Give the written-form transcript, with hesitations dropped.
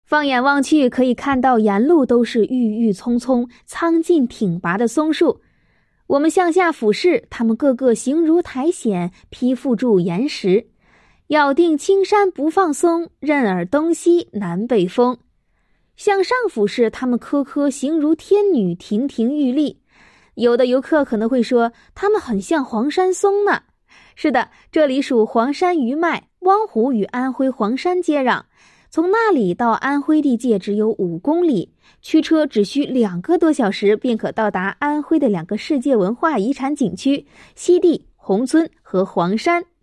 放眼望去，可以看到沿路都是郁郁葱葱、苍劲挺拔的松树。我们向下俯视，它们个个形如苔藓，披覆住岩石。咬定青山不放松，任尔东西南北风。向上俯视，它们颗颗形如天女，亭亭玉立。有的游客可能会说，它们很像黄山松呢。是的，这里属黄山余脉，汪湖与安徽黄山接壤。从那里到安徽地界只有5公里，驱车只需2个多小时便可到达安徽的2个世界文化遗产景区西递、宏村和黄山。